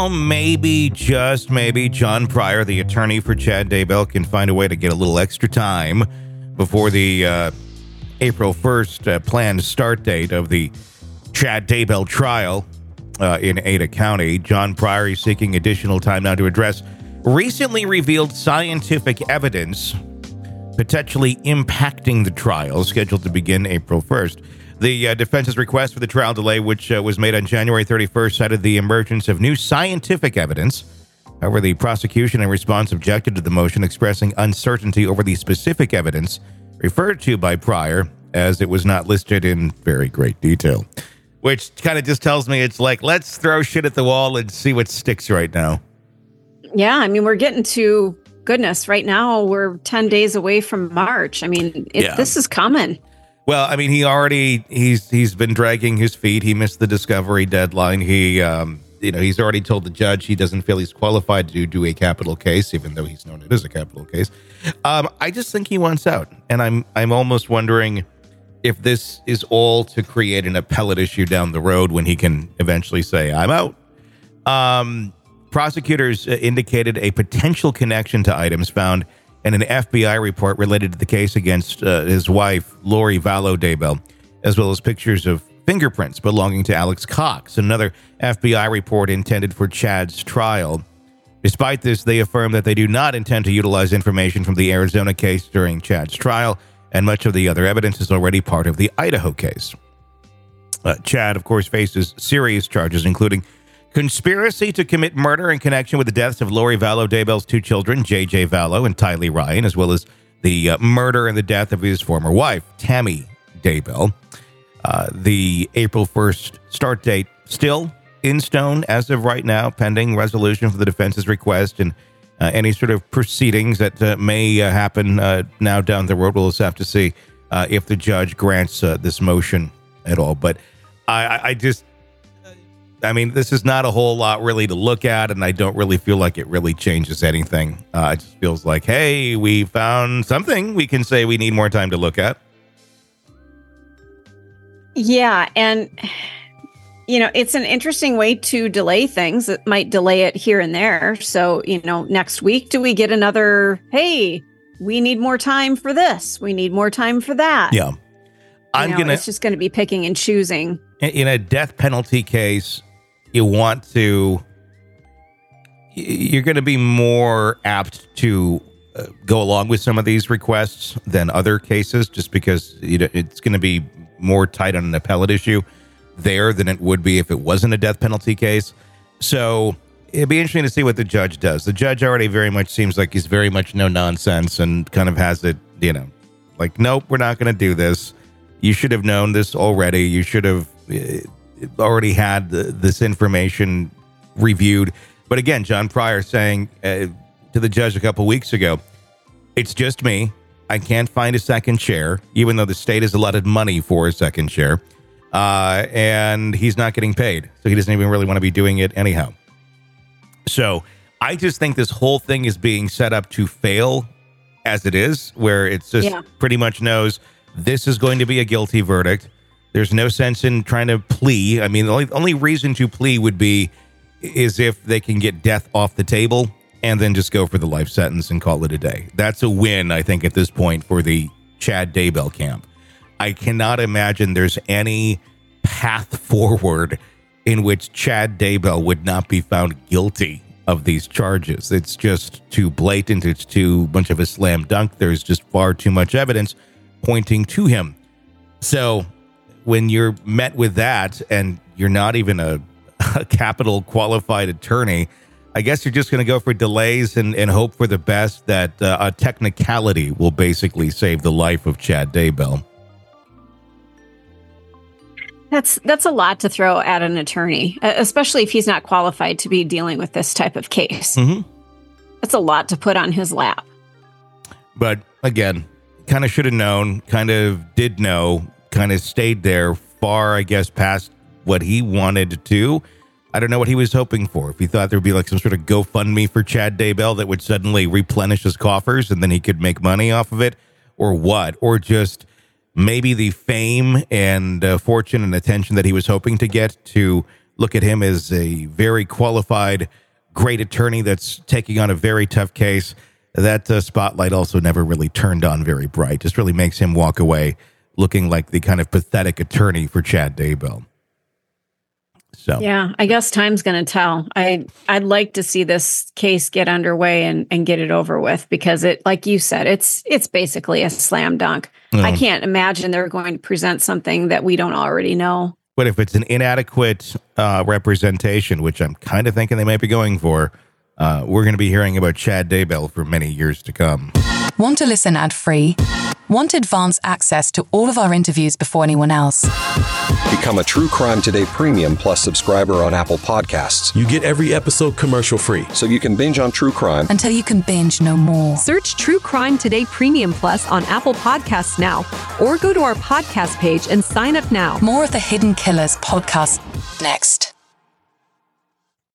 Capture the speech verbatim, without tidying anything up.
now maybe, just maybe, John Pryor, the attorney for Chad Daybell, can find a way to get a little extra time before the uh, April first uh, planned start date of the Chad Daybell trial uh, in Ada County. John Pryor is seeking additional time now to address recently revealed scientific evidence potentially impacting the trial, scheduled to begin April first. The uh, defense's request for the trial delay, which uh, was made on January thirty-first, cited the emergence of new scientific evidence. However, the prosecution in response objected to the motion, expressing uncertainty over the specific evidence referred to by Pryor, as it was not listed in very great detail. Which kind of just tells me it's like, let's throw shit at the wall and see what sticks right now. Yeah, I mean, we're getting to, goodness, right now we're ten days away from March. I mean, it, yeah. this is coming. Well, I mean, he already, he's he's been dragging his feet. He missed the discovery deadline. He, um, you know, he's already told the judge he doesn't feel he's qualified to do a capital case, even though he's known it is a capital case. Um, I just think he wants out. And I'm I'm almost wondering if this is all to create an appellate issue down the road when he can eventually say, I'm out. Um, prosecutors indicated a potential connection to items found in an F B I report related to the case against uh, his wife, Lori Vallow Daybell, as well as pictures of fingerprints belonging to Alex Cox, another F B I report intended for Chad's trial. Despite this, they affirm that they do not intend to utilize information from the Arizona case during Chad's trial, and much of the other evidence is already part of the Idaho case. Uh, Chad, of course, faces serious charges, including conspiracy to commit murder in connection with the deaths of Lori Vallow Daybell's two children, J J Vallow and Tylee Ryan, as well as the uh, murder and the death of his former wife, Tammy Daybell. Uh, the April first start date still in stone as of right now, pending resolution for the defense's request and uh, any sort of proceedings that uh, may uh, happen uh, now down the road. We'll just have to see uh, if the judge grants uh, this motion at all. But I, I just... I mean, this is not a whole lot really to look at, and I don't really feel like it really changes anything. Uh, it just feels like, hey, we found something we can say we need more time to look at. Yeah, and, you know, it's an interesting way to delay things. It might delay it here and there. So, you know, next week, do we get another, hey, we need more time for this. We need more time for that. Yeah. I'm you know, gonna. It's just going to be picking and choosing. In a death penalty case, you want to, you're going to be more apt to uh, go along with some of these requests than other cases, just because you know, it's going to be more tight on an appellate issue there than it would be if it wasn't a death penalty case. So it'd be interesting to see what the judge does. The judge already very much seems like he's very much no nonsense and kind of has it, you know, like, nope, we're not going to do this. You should have known this already. You should have already had the, this information reviewed. But again, John Pryor saying uh, to the judge a couple weeks ago, it's just me. I can't find a second chair, even though the state has allotted money for a second chair. Uh, and he's not getting paid. So he doesn't even really want to be doing it anyhow. So I just think this whole thing is being set up to fail as it is, where it's just yeah. pretty much knows this is going to be a guilty verdict. There's no sense in trying to plea. I mean, the only, only reason to plea would be is if they can get death off the table and then just go for the life sentence and call it a day. That's a win, I think, at this point for the Chad Daybell camp. I cannot imagine there's any path forward in which Chad Daybell would not be found guilty of these charges. It's just too blatant. It's too much of a slam dunk. There's just far too much evidence pointing to him. So when you're met with that and you're not even a, a capital qualified attorney, I guess you're just going to go for delays and, and hope for the best that uh, a technicality will basically save the life of Chad Daybell. That's that's a lot to throw at an attorney, especially if he's not qualified to be dealing with this type of case. Mm-hmm. That's a lot to put on his lap. But again, kind of should have known, kind of did know, kind of stayed there far, I guess, past what he wanted to. I don't know what he was hoping for. If he thought there would be like some sort of GoFundMe for Chad Daybell that would suddenly replenish his coffers and then he could make money off of it, or what, or just maybe the fame and uh, fortune and attention that he was hoping to get to look at him as a very qualified, great attorney that's taking on a very tough case. That uh, spotlight also never really turned on very bright. Just really makes him walk away looking like the kind of pathetic attorney for Chad Daybell. So yeah, I guess time's going to tell. I I'd like to see this case get underway and, and get it over with, because it, like you said, it's it's basically a slam dunk. Mm. I can't imagine they're going to present something that we don't already know. But if it's an inadequate uh, representation, which I'm kind of thinking they might be going for, uh, we're going to be hearing about Chad Daybell for many years to come. Want to listen ad-free? Want advanced access to all of our interviews before anyone else? Become a True Crime Today Premium Plus subscriber on Apple Podcasts. You get every episode commercial-free, so you can binge on true crime until you can binge no more. Search True Crime Today Premium Plus on Apple Podcasts now, or go to our podcast page and sign up now. More of the Hidden Killers podcast next.